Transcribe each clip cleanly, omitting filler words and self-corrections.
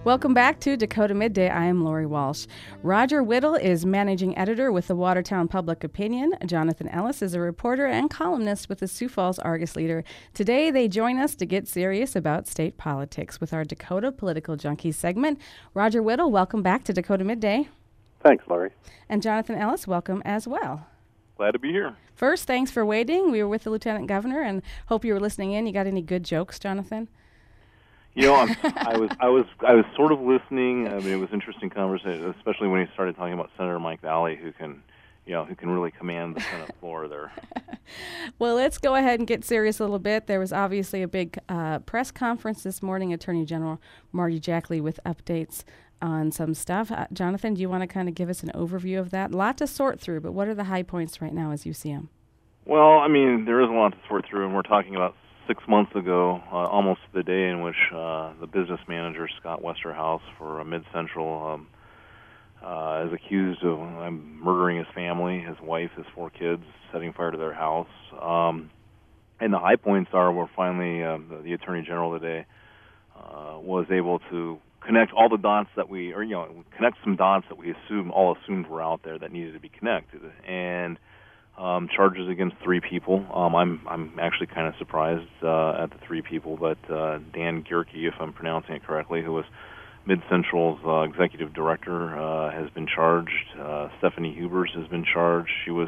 Welcome back to Dakota Midday. I am Lori Walsh. Roger Whittle is managing editor with the Watertown Public Opinion. Jonathan Ellis is a reporter and columnist with the Sioux Falls Argus Leader. Today, they join us to get serious about state politics with our Dakota Political Junkies segment. Roger Whittle, welcome back to Dakota Midday. Thanks, Lori. And Jonathan Ellis, welcome as well. Glad to be here. First, thanks for waiting. We were with the Lieutenant Governor and hope you were listening in. You got any good jokes, Jonathan? You know, I was sort of listening. I mean, it was an interesting conversation, especially when he started talking about Senator Mike Valley, who can really command the Senate floor there. Well, let's go ahead and get serious a little bit. There was obviously a big press conference this morning. Attorney General Marty Jackley with updates on some stuff. Jonathan, do you want to kind of give us an overview of that? A lot to sort through, but what are the high points right now as you see them? Well, I mean, there is a lot to sort through, and we're talking about 6 months ago, almost the day in which the business manager, Scott Westerhouse, for Mid-Central, is accused of murdering his family, his wife, his 4 kids, setting fire to their house. And the high points are we're finally, the Attorney General today was able to connect all the dots that connect some dots that we assumed were out there that needed to be connected. And charges against 3 people. I'm actually kind of surprised at the 3 people, but Dan Gierke, if I'm pronouncing it correctly, who was Mid-Central's executive director, has been charged. Stephanie Hubers has been charged.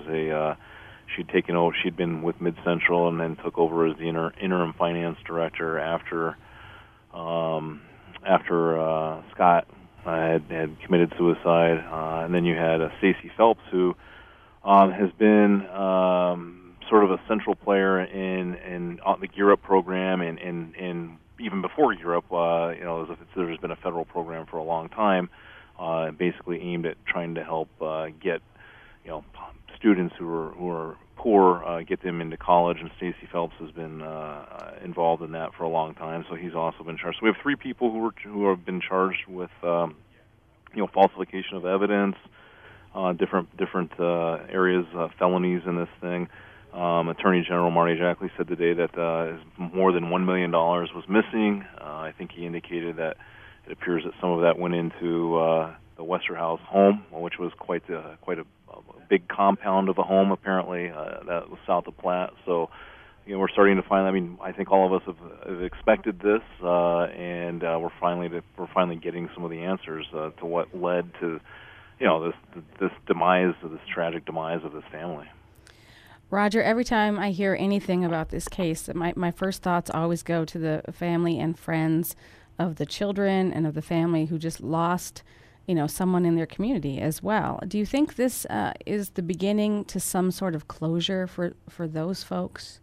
She'd been with Mid-Central and then took over as the interim finance director after Scott had committed suicide. And then you had Stacey Phelps, who has been sort of a central player in the Gear Up program, and even before Gear Up, there's been a federal program for a long time, basically aimed at trying to help get students who are poor, get them into college. And Stacey Phelps has been involved in that for a long time, so he's also been charged. So we have 3 people who have been charged with falsification of evidence. Different areas, felonies in this thing. Attorney General Marty Jackley said today that more than $1 million was missing. I think he indicated that it appears that some of that went into the Westerhouse home, which was quite a big compound of a home, apparently, that was south of Platte. So, we're starting to find. I mean, I think all of us have expected this, and we're finally getting some of the answers to what led to this tragic demise of this family. Roger, every time I hear anything about this case, my first thoughts always go to the family and friends of the children and of the family who just lost, someone in their community as well. Do you think this is the beginning to some sort of closure for those folks?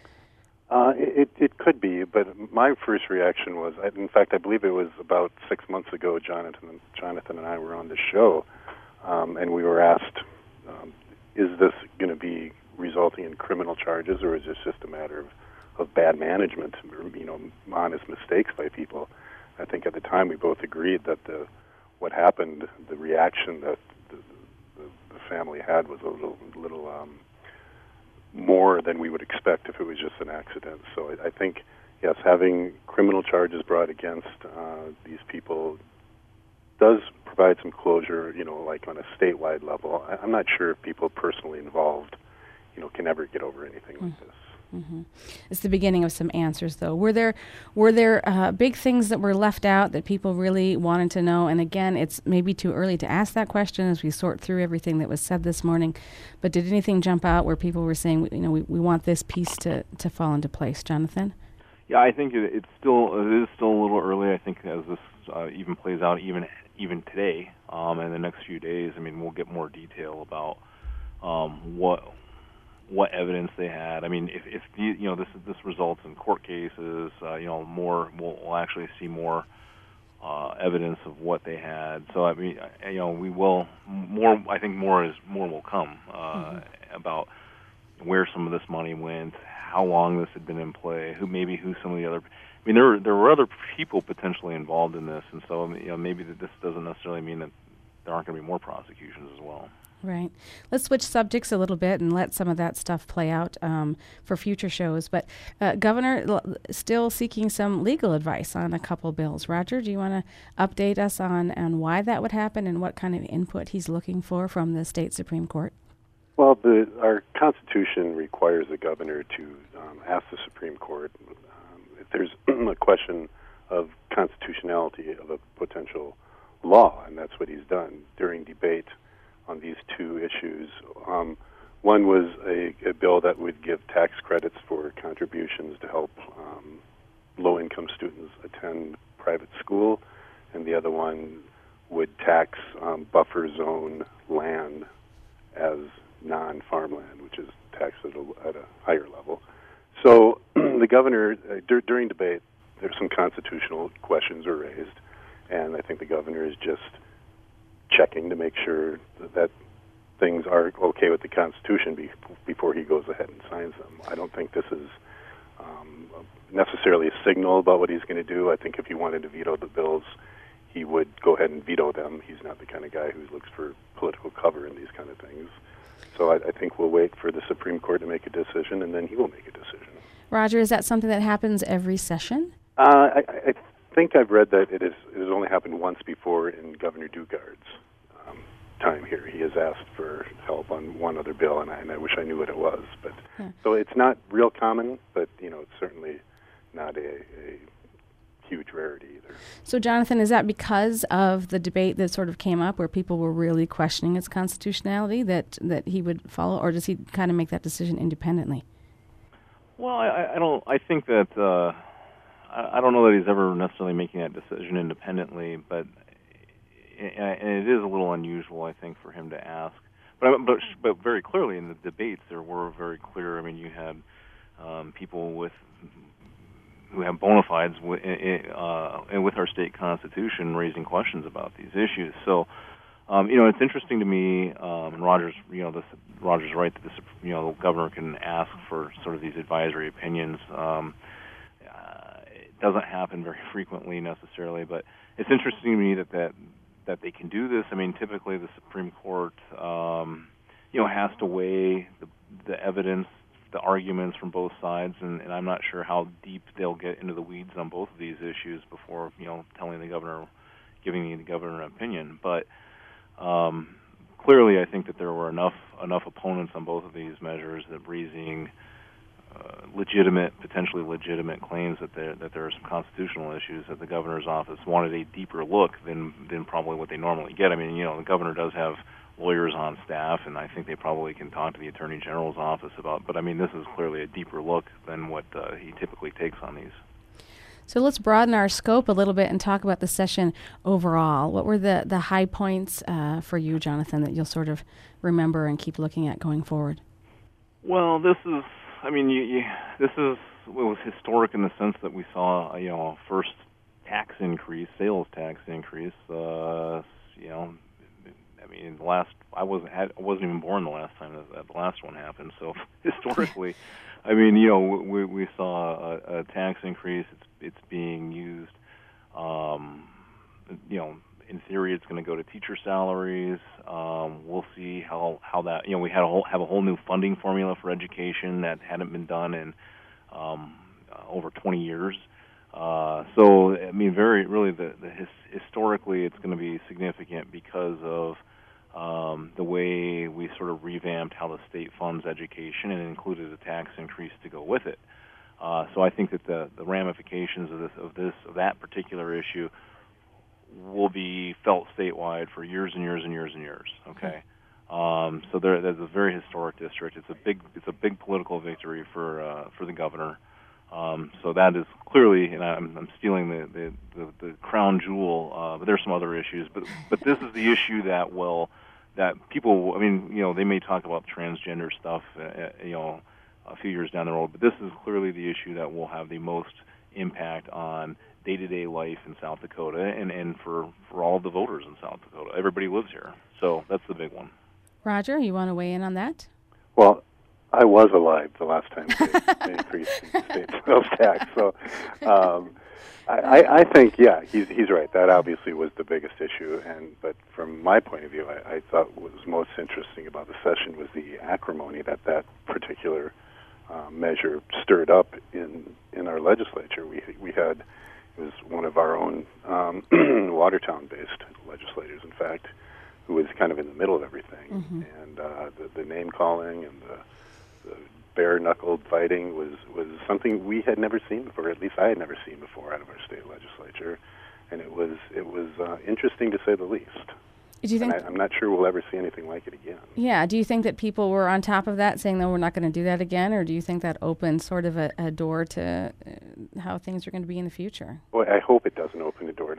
It could be, but my first reaction was, in fact, I believe it was about 6 months ago, Jonathan and I were on the show, and we were asked, is this going to be resulting in criminal charges, or is this just a matter of bad management, or, honest mistakes by people? I think at the time we both agreed that what happened, the reaction that the family had was a little more than we would expect if it was just an accident. So I think, yes, having criminal charges brought against these people does provide some closure, like on a statewide level. I'm not sure if people personally involved, can ever get over anything like this. Mm-hmm. It's the beginning of some answers, though. Were there big things that were left out that people really wanted to know? And again, it's maybe too early to ask that question as we sort through everything that was said this morning. But did anything jump out where people were saying, we want this piece to fall into place? Jonathan? Yeah, I think it is still a little early. I think as this even plays out, even today, in the next few days, we'll get more detail about what evidence they had. If this results in court cases, we'll actually see more evidence of what they had. So we will more. I think more will come about where some of this money went, how long this had been in play, who some of the other. There were other people potentially involved in this, and so maybe that this doesn't necessarily mean that there aren't going to be more prosecutions as well. Right. Let's switch subjects a little bit and let some of that stuff play out for future shows. But Governor still seeking some legal advice on a couple bills. Roger, do you want to update us on why that would happen and what kind of input he's looking for from the state Supreme Court? Well, our Constitution requires the governor to ask the Supreme Court if there's a question of constitutionality of a potential law, and that's what he's done during debate on these two issues. One was a bill that would give tax credits for contributions to help low-income students attend private school, and the other one would tax buffer zone land as non-farmland, which is taxed at a higher level. So the governor, during debate, there's some constitutional questions are raised, and I think the governor is just checking to make sure that things are okay with the Constitution before he goes ahead and signs them. I don't think this is necessarily a signal about what he's going to do. I think if he wanted to veto the bills, he would go ahead and veto them. He's not the kind of guy who looks for political cover in these kind of things. So I think we'll wait for the Supreme Court to make a decision, and then he will make a decision. Roger, is that something that happens every session? I think I've read that it has only happened once before in Governor Dugard's time here. He has asked for help on one other bill, and I wish I knew what it was. But So it's not real common, but it's certainly not a huge rarity either. So, Jonathan, is that because of the debate that sort of came up where people were really questioning its constitutionality that he would follow, or does he kind of make that decision independently? Well, I don't. I think that I don't know that he's ever necessarily making that decision independently, but and it is a little unusual, I think, for him to ask. But very clearly in the debates, there were very clear. I mean, you had people who have bona fides and with our state constitution raising questions about these issues. So, it's interesting to me. And Roger's right that the governor can ask for sort of these advisory opinions. It doesn't happen very frequently necessarily, but it's interesting to me that they can do this. I mean, typically the Supreme Court, has to weigh the evidence, the arguments from both sides, and I'm not sure how deep they'll get into the weeds on both of these issues before, giving the governor an opinion. But clearly, I think that there were enough opponents on both of these measures that raising potentially legitimate claims that there are some constitutional issues that the governor's office wanted a deeper look than probably what they normally get. I mean, the governor does have lawyers on staff, and I think they probably can talk to the Attorney General's office about. But I mean, this is clearly a deeper look than what he typically takes on these. So let's broaden our scope a little bit and talk about the session overall. What were the high points for you, Jonathan, that you'll sort of remember and keep looking at going forward? Well, this is. I mean, this is was historic in the sense that we saw, a first sales tax increase. I mean, I wasn't even born the last time that the last one happened. So historically, I mean, we saw a tax increase. It's being used. In theory, it's going to go to teacher salaries. We'll see how that. We have a whole new funding formula for education that hadn't been done in over 20 years. So I mean, historically, it's going to be significant because of the way we sort of revamped how the state funds education and included a tax increase to go with it. So I think that the ramifications of that particular issue will be felt statewide for years and years and years and years. Okay, so there's a very historic district. It's a big political victory for the governor. So that is clearly, and I'm stealing the crown jewel. But there's some other issues, but this is the issue that people. I mean, they may talk about transgender stuff, a few years down the road, but this is clearly the issue that will have the most impact on day-to-day life in South Dakota and for all the voters in South Dakota. Everybody lives here, so that's the big one. Roger, you want to weigh in on that? Well, I was alive the last time they increased the state sales tax, so I think, yeah, he's right. That obviously was the biggest issue, but from my point of view, I thought what was most interesting about the session was the acrimony that particular measure stirred up in our legislature. We had, it was one of our own Watertown-based legislators, in fact, who was kind of in the middle of everything, and the name calling and the bare-knuckled fighting was something we had never seen before. At least I had never seen before out of our state legislature, and it was interesting to say the least. Do you think? I'm not sure we'll ever see anything like it again. Yeah. Do you think that people were on top of that, saying, no, we're not going to do that again, or do you think that opened sort of a door to how things are going to be in the future? Boy, I hope it doesn't open the door to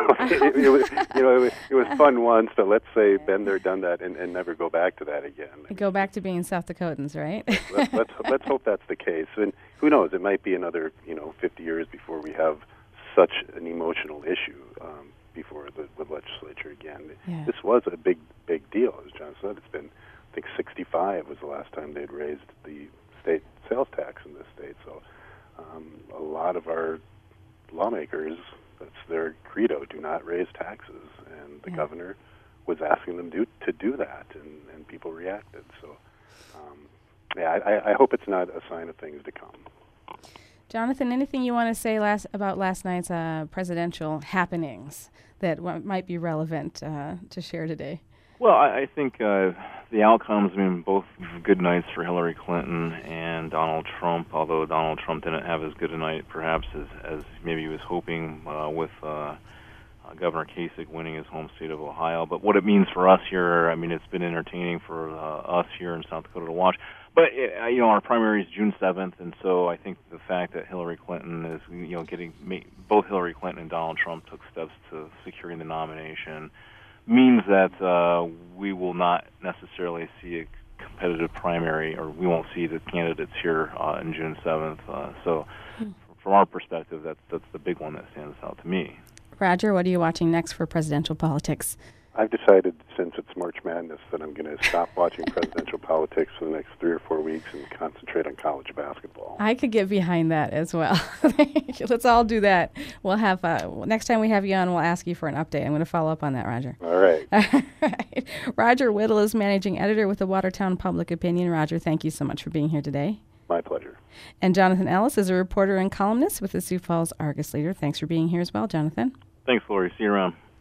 it was fun once, but let's say been there, done that, and never go back to that again. Go back to being South Dakotans, right? let's hope that's the case. And who knows? It might be another 50 years before we have such an emotional issue before the legislature again. Yeah. This was a big deal, as John said. It's been, I think, 65 was the last time they'd raised the state sales tax in this state. So a lot of our lawmakers, that's their credo, do not raise taxes. And the governor was asking them to do that, and people reacted. So, I hope it's not a sign of things to come. Jonathan, anything you want to say about last night's presidential happenings that might be relevant to share today? Well, I think the outcomes, both good nights for Hillary Clinton and Donald Trump, although Donald Trump didn't have as good a night perhaps as maybe he was hoping with Governor Kasich winning his home state of Ohio. But what it means for us here, it's been entertaining for us here in South Dakota to watch. But our primary is June 7th, and so I think the fact that Hillary Clinton is, both Hillary Clinton and Donald Trump took steps to securing the nomination means that we will not necessarily see a competitive primary, or we won't see the candidates here on June 7th. So from our perspective, that's the big one that stands out to me. Roger, what are you watching next for presidential politics? I've decided, since it's March Madness, that I'm going to stop watching presidential politics for the next 3 or 4 weeks and concentrate on college basketball. I could get behind that as well. Let's all do that. We'll have next time we have you on, we'll ask you for an update. I'm going to follow up on that, Roger. All right. All right. Roger Whittle is managing editor with the Watertown Public Opinion. Roger, thank you so much for being here today. My pleasure. And Jonathan Ellis is a reporter and columnist with the Sioux Falls Argus Leader. Thanks for being here as well, Jonathan. Thanks, Lori. See you around.